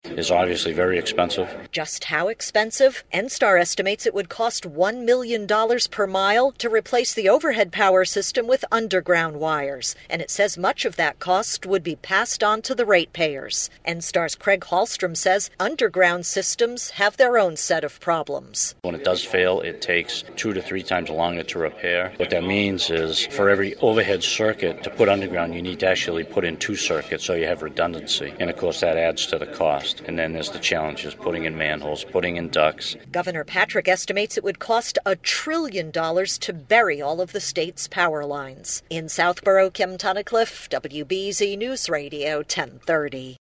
is obviously very expensive. Just how expensive? NSTAR estimates it would cost $1 million per mile to replace the overhead power system with underground wires, and it says much of that cost would be passed on to the ratepayers. NSTAR's Craig Hallstrom says underground systems have their own set of problems. When it does fail, it takes 2 to 3 times longer to repair. What that means is for every overhead circuit to put underground, you need to actually put in 2 circuits so you have redundancy. And of course, that adds to the cost. And then there's the challenges, putting in manholes, putting in ducts. Governor Patrick estimates it would cost $1 trillion to bury all of the state's power lines. In Southborough, Kim Tunnicliffe, WBZ News Radio 1030.